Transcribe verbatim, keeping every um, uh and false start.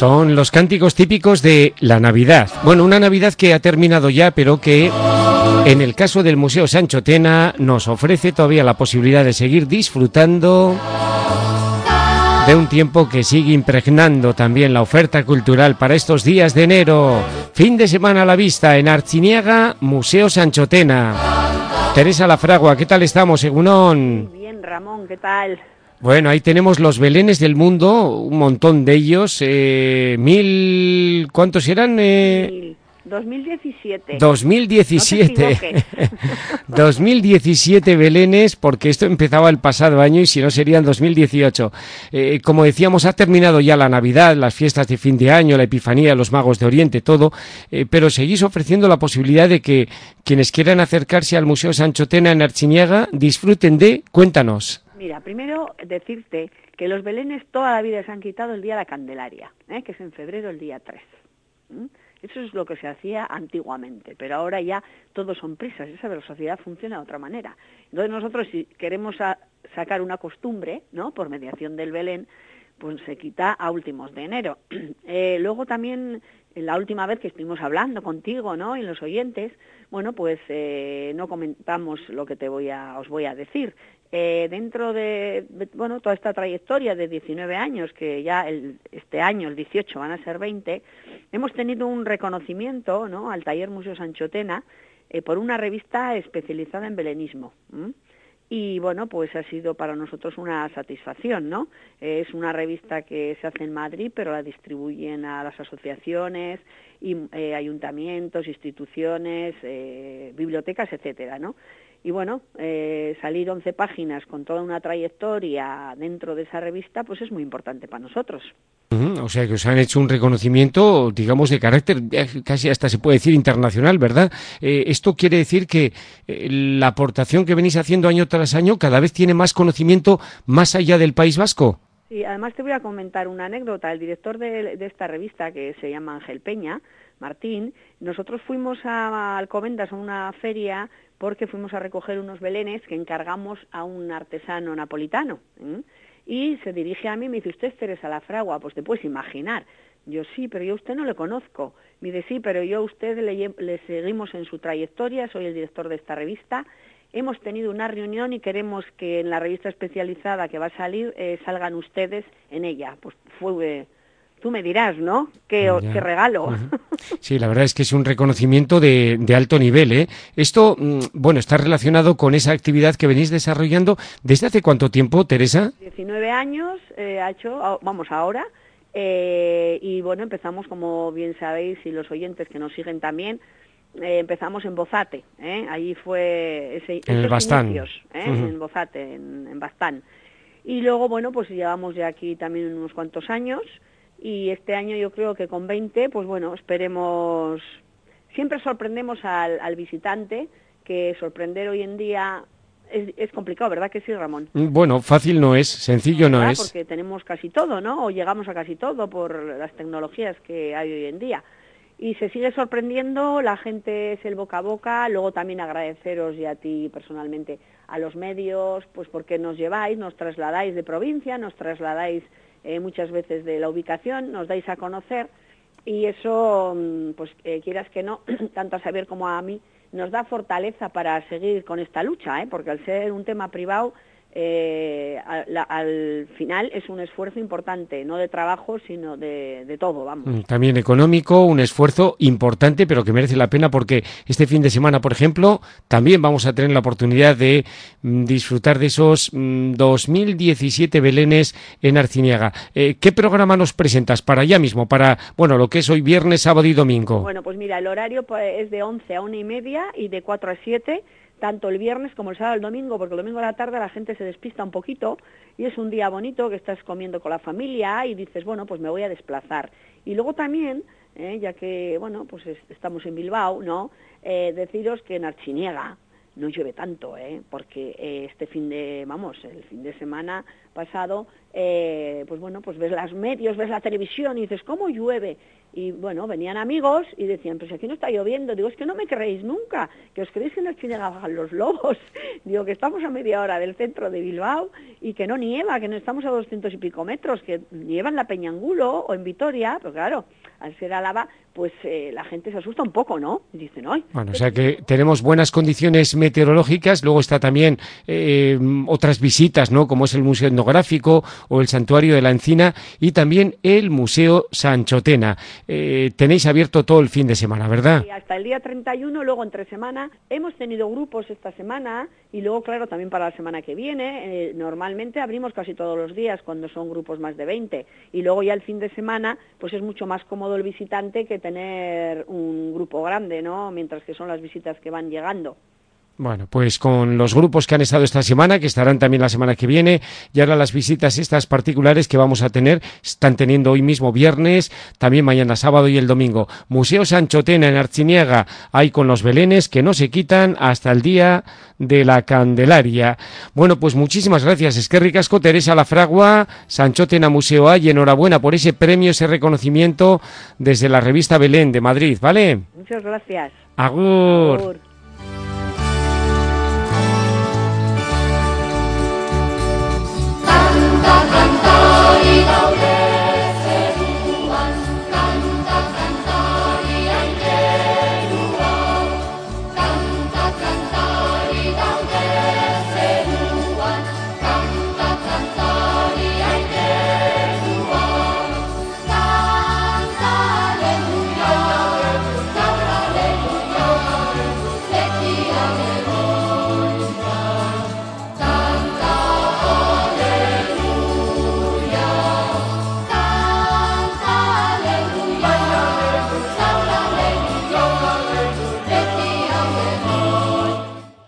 Son los cánticos típicos de la Navidad. Bueno, una Navidad que ha terminado ya, pero que en el caso del Museo Sancho Tena nos ofrece todavía la posibilidad de seguir disfrutando de un tiempo que sigue impregnando también la oferta cultural para estos días de enero. Fin de semana a la vista en Artziniega, Museo Sancho Tena. Teresa Lafragua, ¿qué tal estamos, Egunón? Muy bien, Ramón, ¿qué tal? Bueno, ahí tenemos los belenes del mundo, un montón de ellos, eh, mil... ¿cuántos eran? Eh... dos mil diecisiete. dos mil diecisiete. No te equivoques. dos mil diecisiete belenes, porque esto empezaba el pasado año y si no serían dos mil dieciocho. Eh, como decíamos, ha terminado ya la Navidad, las fiestas de fin de año, la Epifanía, los Magos de Oriente, todo, eh, pero seguís ofreciendo la posibilidad de que quienes quieran acercarse al Museo Sancho Tena en Artziniega disfruten de... Cuéntanos. Mira, primero decirte que los belenes toda la vida se han quitado el día de la Candelaria, ¿eh? Que es en febrero el día tres. ¿Mm? Eso es lo que se hacía antiguamente, pero ahora ya todos son prisas, esa la sociedad funciona de otra manera. Entonces nosotros si queremos a, sacar una costumbre, ¿no?, por mediación del Belén, pues se quita a últimos de enero. Eh, luego también, la última vez que estuvimos hablando contigo, ¿no?, y los oyentes, bueno, pues eh, no comentamos lo que te voy a, os voy a decir. Eh, dentro de, de, bueno, toda esta trayectoria de diecinueve años, que ya el, este año, el dieciocho, van a ser veinte, hemos tenido un reconocimiento, ¿no?, al Taller Museo Sancho Tena eh, por una revista especializada en belenismo. ¿m? Y bueno, pues ha sido para nosotros una satisfacción, ¿no? Eh, es una revista que se hace en Madrid, pero la distribuyen a las asociaciones, y, eh, ayuntamientos, instituciones, eh, bibliotecas, etcétera, ¿no? Y bueno, eh, salir once páginas con toda una trayectoria dentro de esa revista, pues es muy importante para nosotros. O sea, que os han hecho un reconocimiento, digamos, de carácter casi hasta se puede decir internacional, ¿verdad? Eh, esto quiere decir que eh, la aportación que venís haciendo año tras año cada vez tiene más conocimiento más allá del País Vasco. Sí, además te voy a comentar una anécdota. El director de, de esta revista, que se llama Ángel Peña, Martín, nosotros fuimos a Alcobendas a una feria porque fuimos a recoger unos belenes que encargamos a un artesano napolitano, ¿eh? Y se dirige a mí y me dice, ¿usted es Teresa Lafragua? Pues te puedes imaginar. Yo, sí, pero yo a usted no le conozco. Me dice, sí, pero yo a usted le, le seguimos en su trayectoria, soy el director de esta revista. Hemos tenido una reunión y queremos que en la revista especializada que va a salir eh, salgan ustedes en ella. Pues fue... Eh, tú me dirás, ¿no? ¿Qué, qué regalo? Uh-huh. Sí, la verdad es que es un reconocimiento de, de alto nivel, ¿eh? Esto, bueno, está relacionado con esa actividad que venís desarrollando. ¿Desde hace cuánto tiempo, Teresa? diecinueve años, eh, ha hecho, vamos, ahora. Eh, y bueno, empezamos, como bien sabéis, y los oyentes que nos siguen también, eh, empezamos en Bozate, ¿eh? Allí fue ese, en el Bastán. Inicios, ¿eh? Uh-huh. En Bozate, en, en Bastán. Y luego, bueno, pues llevamos ya aquí también unos cuantos años. Y este año yo creo que con veinte, pues bueno, esperemos... Siempre sorprendemos al, al visitante, que sorprender hoy en día es, es complicado, ¿verdad que sí, Ramón? Bueno, fácil no es, sencillo no es. Porque tenemos casi todo, ¿no? O llegamos a casi todo por las tecnologías que hay hoy en día. Y se sigue sorprendiendo, la gente es el boca a boca, luego también agradeceros y a ti personalmente, a los medios, pues porque nos lleváis, nos trasladáis de provincia, nos trasladáis... Eh, muchas veces de la ubicación, nos dais a conocer y eso, pues eh, quieras que no, tanto a Xavier como a mí, nos da fortaleza para seguir con esta lucha, ¿eh? Porque al ser un tema privado, eh, a, la, al final es un esfuerzo importante, no de trabajo, sino de, de todo, vamos. También económico, un esfuerzo importante, pero que merece la pena porque este fin de semana, por ejemplo, también vamos a tener la oportunidad de mm, disfrutar de esos mm, dos mil diecisiete belenes en Artziniega. Eh, ¿Qué programa nos presentas para allá mismo, para, bueno, lo que es hoy viernes, sábado y domingo? Bueno, pues mira, el horario pues, es de once a una y media y de cuatro a siete, tanto el viernes como el sábado y el domingo, porque el domingo a la tarde la gente se despista un poquito y es un día bonito que estás comiendo con la familia y dices, bueno, pues me voy a desplazar. Y luego también, eh, ya que, bueno, pues es, estamos en Bilbao, ¿no?, eh, deciros que en Artziniega no llueve tanto, ¿eh? Porque eh, este fin de, vamos, el fin de semana pasado, eh, pues bueno, pues ves los medios, ves la televisión y dices, ¿cómo llueve? y bueno, venían amigos y decían, pues aquí no está lloviendo. Digo, es que no me creéis nunca, que os creéis que en Archiñega bajan los lobos. Digo, que estamos a media hora del centro de Bilbao y que no nieva, que no estamos a doscientos y pico metros, que nieva en la Peñangulo o en Vitoria, pero claro, al ser Álava, pues eh, la gente se asusta un poco, ¿no? Y dicen, ¡ay! Bueno, o sea que tenemos buenas condiciones meteorológicas, luego está también eh, otras visitas, ¿no? Como es el Museo Etnográfico o el Santuario de la Encina y también el Museo Sanchotena. Eh, tenéis abierto todo el fin de semana, ¿verdad? Sí, hasta el día treinta y uno, luego entre semana. Hemos tenido grupos esta semana y luego, claro, también para la semana que viene. Eh, normalmente abrimos casi todos los días cuando son grupos más de veinte. Y luego ya el fin de semana, pues es mucho más cómodo el visitante que tener un grupo grande, ¿no? Mientras que son las visitas que van llegando. Bueno, pues con los grupos que han estado esta semana, que estarán también la semana que viene, y ahora las visitas estas particulares que vamos a tener, están teniendo hoy mismo viernes, también mañana sábado y el domingo. Museo Sanchotena en Artziniega, ahí con los belenes que no se quitan hasta el día de la Candelaria. Bueno, pues muchísimas gracias, eskerrik asko Teresa Lafragua, Sanchotena Museoa, y enhorabuena por ese premio, ese reconocimiento desde la revista Belén de Madrid, ¿vale? Muchas gracias. Agur. Agur.